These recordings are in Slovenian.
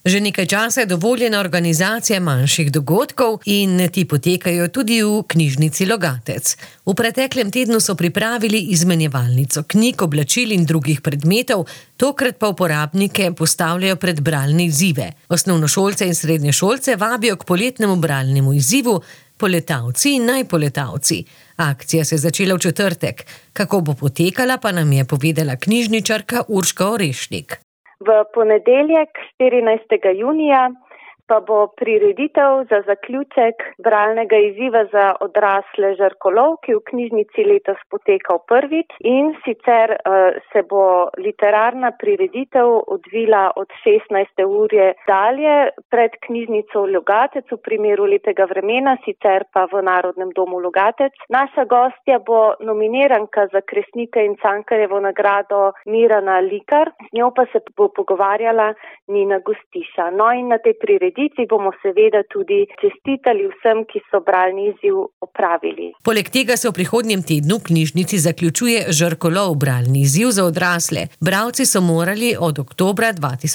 Že nekaj časa je dovoljena organizacija manjših dogodkov in ti potekajo tudi v knjižnici Logatec. V preteklem tednu so pripravili izmenjevalnico knjig, oblačil in drugih predmetov, tokrat pa uporabnike postavljajo pred bralne izzive. Osnovnošolce in srednješolce vabijo k poletnemu bralnemu izzivu Poletavci in najpoletavci. Akcija se je začela v četrtek. Kako bo potekala, pa nam je povedala knjižničarka Urška Orešnik. V ponedeljek 14. junija pa bo prireditev za zaključek bralnega izziva za odrasle Žarkolov, ki v knjižnici letos potekal prvič, in sicer se bo literarna prireditev odvila od 16. ure dalje pred knjižnico Logatec v primeru lepega vremena, sicer pa v Narodnem domu Logatec. Naša gostja bo nominiranka za Kresnika in Cankarjevo nagrado Mirana Likar, z njo pa se bo pogovarjala Nina Gostiša. No in na tej prireditvi bomo seveda tudi čestitali vsem, ki so bralni izziv opravili. Poleg tega se v prihodnjem tednu v knjižnici zaključuje Žarkolov bralni izziv za odrasle. Bralci so morali od oktobra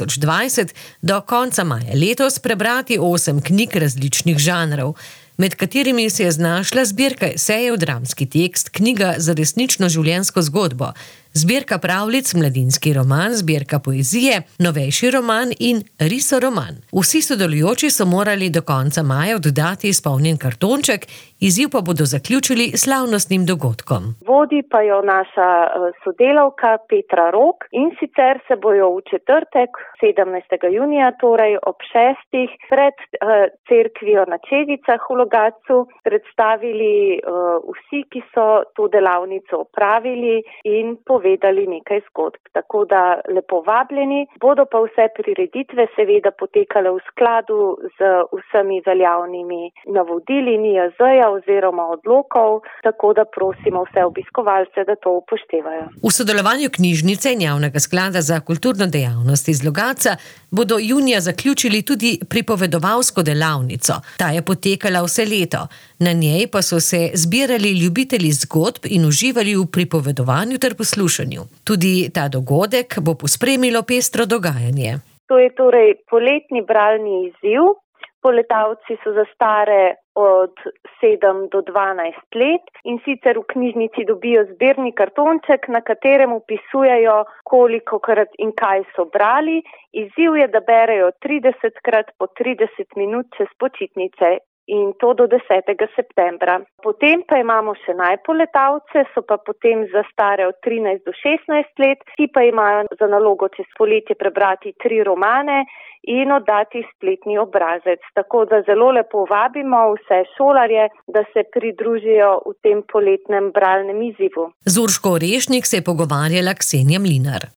2020 do konca maja letos prebrati 8 knjig različnih žanrov, med katerimi se je znašla zbirka esejev, dramski tekst, knjiga za resnično življenjsko zgodbo, zbirka pravljic, mladinski roman, zbirka poezije, novejši roman in risoroman. Vsi sodelujoči so morali do konca maja oddati izpolnjen kartonček, izziv pa bodo zaključili slavnostnim dogodkom. Vodi pa jo naša sodelavka Petra Rok, in sicer se bojo v četrtek 17. junija, torej ob 6. pred cerkvijo na Čevicah v Logatcu predstavili vsi, ki so to delavnico opravili in povedali nekaj zgodb. Tako da lepo vabljeni, bodo pa vse prireditve seveda potekale v skladu z vsemi veljavnimi navodili NIJZ-ja oziroma odlokov, tako da prosimo vse obiskovalce, da to upoštevajo. V sodelovanju knjižnice in Javnega sklada za kulturno dejavnost iz Logatca bodo junija zaključili tudi pripovedovalsko delavnico. Ta je potekala vse leto. Na njej pa so se zbirali ljubitelji zgodb in uživali v pripovedovanju ter poslušanju. Tudi ta dogodek bo pospremilo pestro dogajanje. To je torej poletni bralni izziv. Poletavci so za stare od 7 do 12 let in sicer v knjižnici dobijo zbirni kartonček, na katerem opisujejo, kolikokrat in kaj so brali. Izziv je, da berejo 30krat po 30 minut čez počitnice. In to do 10. septembra. Potem pa imamo še najpoletavce, so pa potem za stare od 13 do 16 let, ti pa imajo za nalogo čez poletje prebrati 3 romane in oddati spletni obrazec. Tako da zelo lepo vabimo vse šolarje, da se pridružijo v tem poletnem bralnem izzivu. Z Urško Orešnik se je pogovarjala Ksenija Mlinar.